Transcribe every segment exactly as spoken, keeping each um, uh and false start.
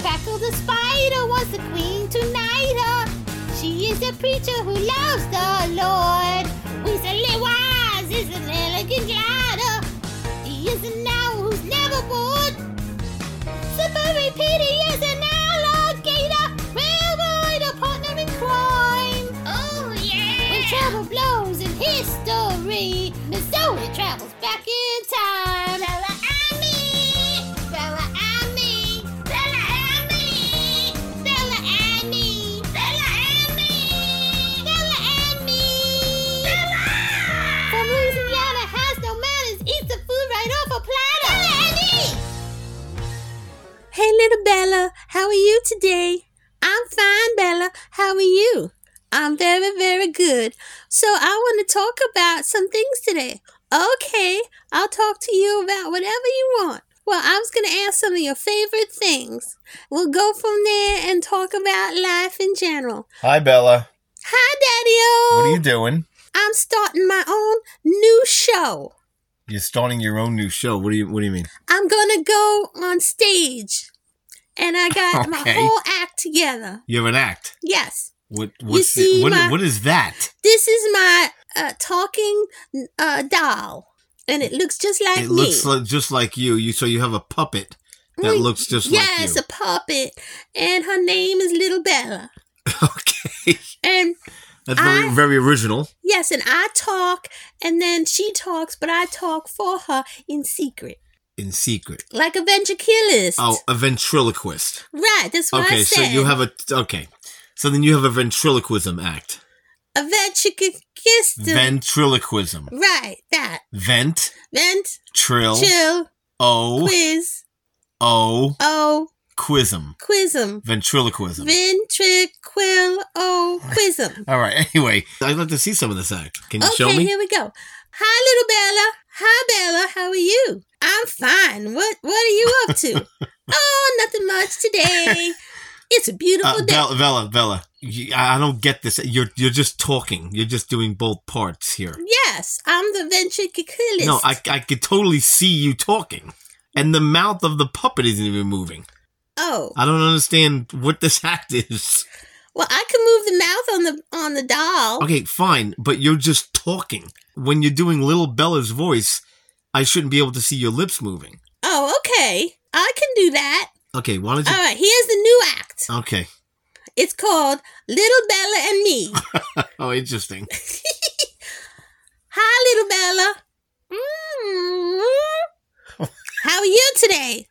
Crackle the spider wants the queen to knight her. She is a preacher who loves the Lord. Weasley Wise is an elegant glider. He is an owl who's never bored. Slippery Petey is an alligator. Railroad a partner in crime. Oh, yeah. When trouble blows in history, Miss Zoe travels back in time. Bella and me. Bella and me. Bella and me. Bella and me. Bella and me. Bella and me. Bella. From Louisiana has no manners. Eats the food right off a platter. Bella and me. Hey, little Bella, how are you today? I'm fine, Bella. How are you? I'm very, very good. So I want to talk about some things today. Okay, I'll talk to you about whatever you want. Well, I was going to ask some of your favorite things. We'll go from there and talk about life in general. Hi, Bella. Hi, Daddy-O. What are you doing? I'm starting my own new show. You're starting your own new show. What do you What do you mean? I'm going to go on stage. And I got my Okay. whole act together. You have an act. Yes. What What's see the, what, my- what is that? This is my uh, talking uh, doll. And it looks just like It me. looks like, just like you. You so you have a puppet that Mm, looks just yes, like you. a puppet. And her name is Little Bella. Okay, And that's very I- very original. yes, and I talk, and then she talks, but I talk for her in secret. In secret. Like a ventriloquist. Oh, a ventriloquist. Right, that's what Okay, I so said. you have a okay. So then you have a ventriloquism act. a ventriloquist. Ventriloquism. Right, that. Vent. Vent, Trill. chill, O. quiz, O. oh, Quism. quizm. Ventriloquism. Ventriloquism. All right. Anyway, I'd like to see some of this act. Can you Okay, show me? here we go. Hi, little Bella. Hi, Bella. How are you? I'm fine. What What are you up to? Oh, nothing much today. It's a beautiful Uh, day. Bella, Bella, Bella. You, I I don't get this. You're you're just talking. You're just doing both parts here. Yes, I'm the ventriloquist. No, I I could totally see you talking, and the mouth of the puppet isn't even moving. Oh, I don't understand what this act is. well, I can move the mouth on the on the doll. Okay, fine, but you're just talking. When you're doing Little Bella's voice, I shouldn't be able to see your lips moving. Oh, okay. I can do that. Okay, why don't you? All right, here's the new act. Okay. It's called Little Bella and Me. Oh, interesting. Hi, little Bella. Mm. How are you today?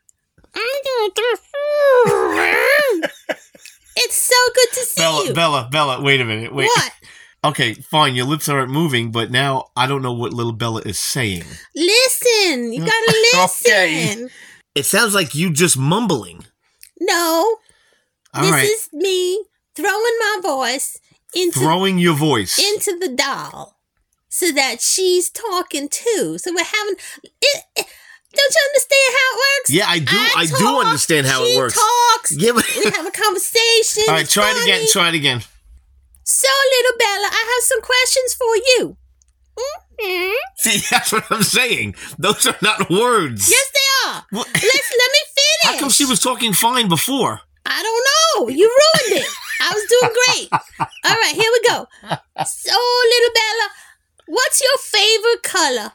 It's so good to see Bella, you. Bella, Bella. Wait a minute. Wait. What? Okay, fine. Your lips aren't moving, but now I don't know what Little Bella is saying. Listen. You gotta listen. Okay. It sounds like you just mumbling. No. All this right. is me throwing my voice into Throwing your voice. into the doll so that she's talking too. So we're having it, it- don't you understand how it works? Yeah, I do. I, do talk, understand how she it works. talks. Yeah, but We have a conversation. all right, it's try it funny. again. Try it again. So, little Bella, I have some questions for you. Mm-hmm. See, that's what I'm saying. Those are not words. Yes, they are. What? Let's let me finish. How come she was talking fine before? I don't know. You ruined it. I was doing great. All right, here we go. So, little Bella, what's your favorite color?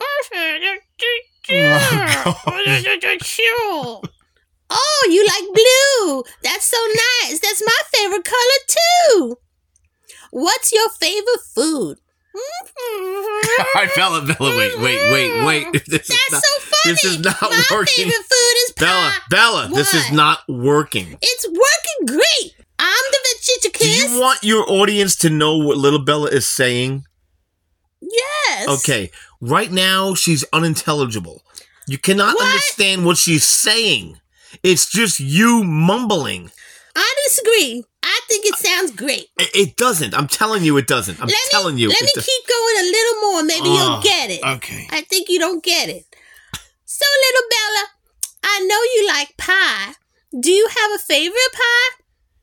Oh, you like blue. That's so nice. That's my favorite color too. What's your favorite food? All right, Bella, Bella, wait, wait, wait, wait. This That's is not, so funny. This is not my working. favorite food is pie. Bella, Bella, this is What? not working. It's working great. I'm the Do ventriloquist. you want your audience to know what Little Bella is saying? Yes. Okay, right now she's unintelligible. You cannot What? understand what she's saying. It's just you mumbling. I disagree. I think it sounds great. It, it doesn't. I'm telling you it doesn't. I'm let telling me, you. Let it me do- keep going a little more. Maybe Oh, you'll get it. Okay. I think you don't get it. So, little Bella, I know you like pie. Do you have a favorite pie?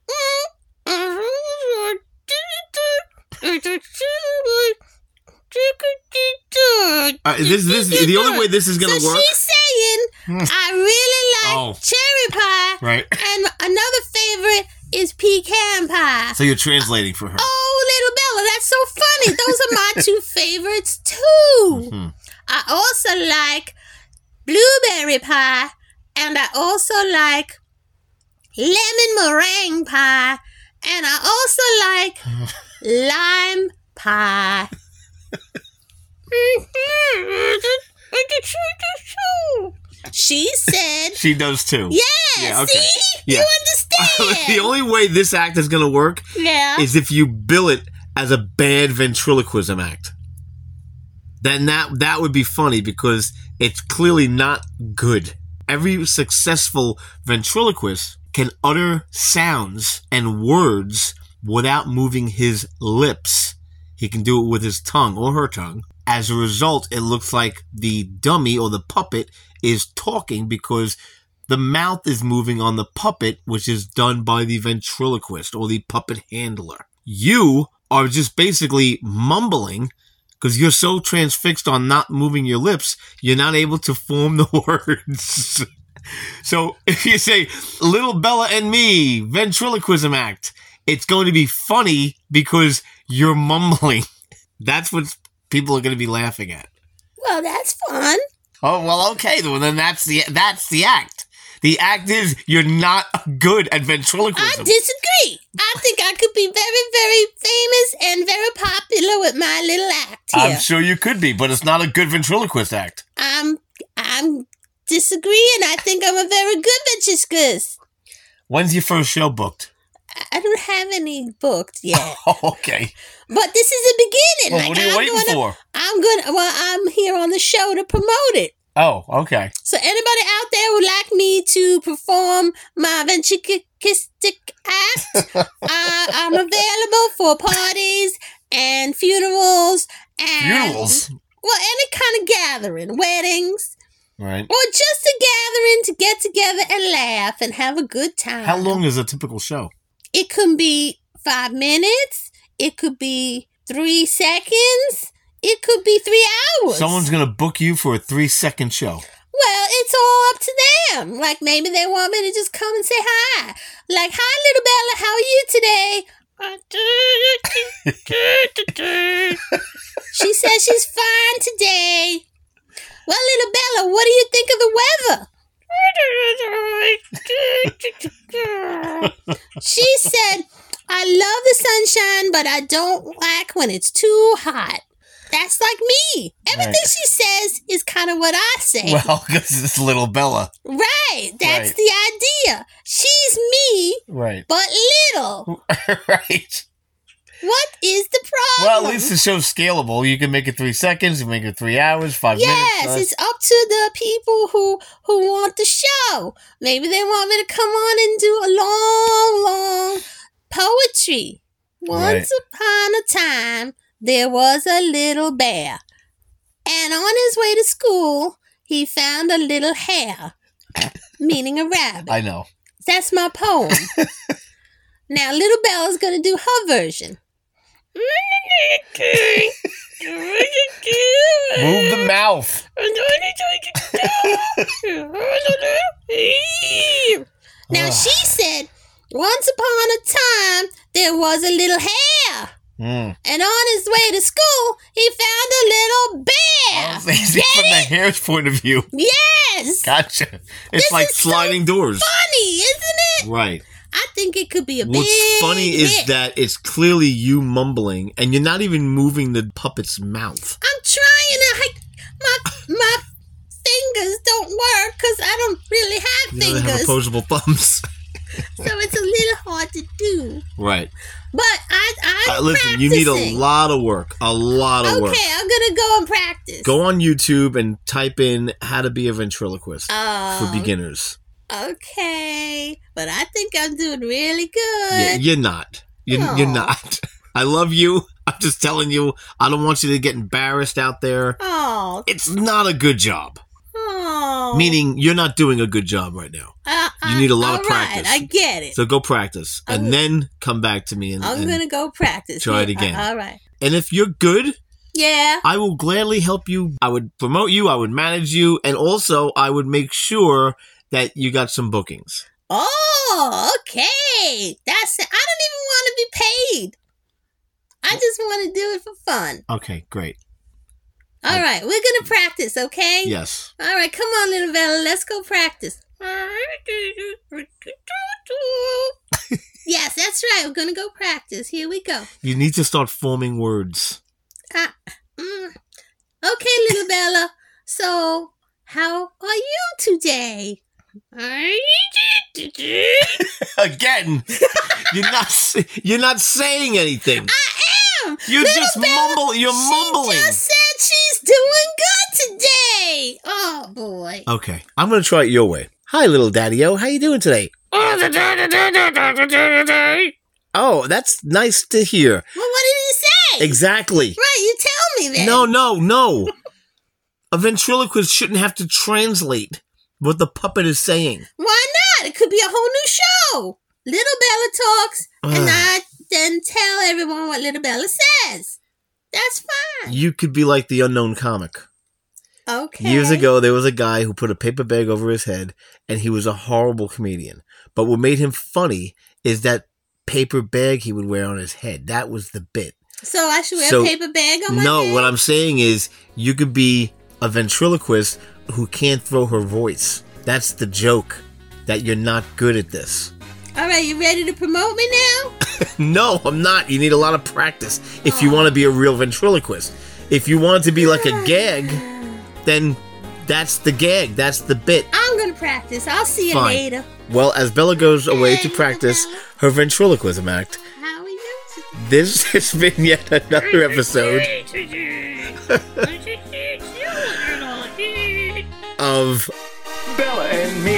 Uh, this, this, the only way this is so gonna work. she's saying, I really like Oh. cherry pie, Right. And another favorite is pecan pie. So you're translating for her. Oh, little Bella, that's so funny. Those are my two favorites, too. Mm-hmm. I also like blueberry pie, and I also like lemon meringue pie, and I also like lime pie. She said... She does, too. Yeah, Yeah, okay. see? Yeah. You understand. The only way this act is going to work Yeah. is if you bill it as a bad ventriloquism act. Then that that would be funny because it's clearly not good. Every successful ventriloquist can utter sounds and words without moving his lips. He can do it with his tongue or her tongue. As a result, it looks like the dummy or the puppet is talking because the mouth is moving on the puppet, which is done by the ventriloquist or the puppet handler. You are just basically mumbling because you're so transfixed on not moving your lips, you're not able to form the words. So if you say, Little Bella and me, ventriloquism act, it's going to be funny because you're mumbling. That's what people are going to be laughing at. Well, that's fun. Oh, well, okay. Well, then that's the that's the act. The act is you're not good at ventriloquism. I disagree. I think I could be very, very famous and very popular with my little act here. I'm sure you could be, but it's not a good ventriloquist act. I'm, I'm disagreeing. I think I'm a very good ventriloquist. When's your first show booked? I don't have any booked yet. Oh, okay. But this is the beginning. Well, like, what are you I'm waiting gonna, for? I'm gonna. Well, I'm here on the show to promote it. Oh, okay. So anybody out there would like me to perform my ventriloquistic act, uh, I'm available for parties and funerals and Funerals? well, any kind of gathering, weddings, Right. or just a gathering to get together and laugh and have a good time. How long is a typical show? It could be five minutes. It could be three seconds. It could be three hours. Someone's going to book you for a three-second show. Well, it's all up to them. Like, maybe they want me to just come and say hi. Like, hi, little Bella, how are you today? She says she's fine today. Well, little Bella, what do you think of the weather? She said, I love the sunshine, but I don't like when it's too hot. That's like me. Everything Right. she says is kind of what I say. Well, because it's Little Bella. Right. That's Right. the idea. She's me, Right. but little. Right. What is the problem? Well, at least the show's scalable. You can make it three seconds, you can make it three hours, five Yes, minutes. it's up to the people who who want the show. Maybe they want me to come on and do a long, long poetry. Once upon a time, there was a little bear. And on his way to school, he found a little hare, meaning a rabbit. I know. That's my poem. Now, Little Bella's going to do her version. Move the mouth. Now, she said, once upon a time, there was a little hare. Mm. And on his way to school, he found a little bear. Oh, see, from the hare's point of view. Yes. Gotcha. It's This like is so sliding doors. Funny, isn't it? Right. I think it could be a What's big funny is hit. that it's clearly you mumbling, and you're not even moving the puppet's mouth. I'm trying to. I, my my fingers don't work because I don't really have You don't fingers, have opposable thumbs. so it's a little hard to do. Right. But I, I'm Uh, listen, practicing. you need a lot of work. A lot of Okay, work. I'm gonna go and practice. Go on YouTube and type in how to be a ventriloquist Oh, for beginners. Okay, but I think I'm doing really good. Yeah, you're not. You're, Aw. you're not. I love you. I'm just telling you, I don't want you to get embarrassed out there. Oh, It's not a good job. oh. Meaning, you're not doing a good job right now. Uh, you uh, need a lot of all right, practice. I get it. So go practice. And I'm- then come back to me. And, I'm and, gonna go practice. try it Yeah, again. uh, all right. and if you're good, Yeah. I will gladly help you. I would promote you. I would manage you. And also, I would make sure that you got some bookings. Oh, okay. That's it. I don't even want to be paid. I just want to do it for fun. Okay, great. All I- right, we're going to practice, okay? Yes. All right, come on, little Bella. Let's go practice. Yes, that's right. We're going to go practice. Here we go. You need to start forming words. Uh, mm. Okay, little Bella. So, how are you today? Again, you're not sa- you're not saying anything. I am. You Little just Bella, mumble. You're she mumbling. just said she's doing good today. Oh boy. Okay, I'm gonna try it your way. Hi, little Daddy-O. How you doing today? Oh, that's nice to hear. Well, what did he say? Exactly. Right, you tell me then. No, no, no. A ventriloquist shouldn't have to translate what the puppet is saying. Why not? It could be a whole new show. Little Bella talks, and I then tell everyone what Little Bella says. That's fine. You could be like the unknown comic. Okay. Years ago, there was a guy who put a paper bag over his head, and he was a horrible comedian. But what made him funny is that paper bag he would wear on his head. That was the bit. So I should wear So- a paper bag on my No, head? what I'm saying is you could be a ventriloquist who can't throw her voice. That's the joke, that you're not good at this. All right, you ready to promote me now? No, I'm not. You need a lot of practice if you want to be a real ventriloquist. If you want it to be like a gag, then that's the gag. That's the bit. I'm going to practice. I'll see you Fine. later. Well, as Bella goes away to practice her ventriloquism act, How are you today? this has been yet another episode of Bella and me.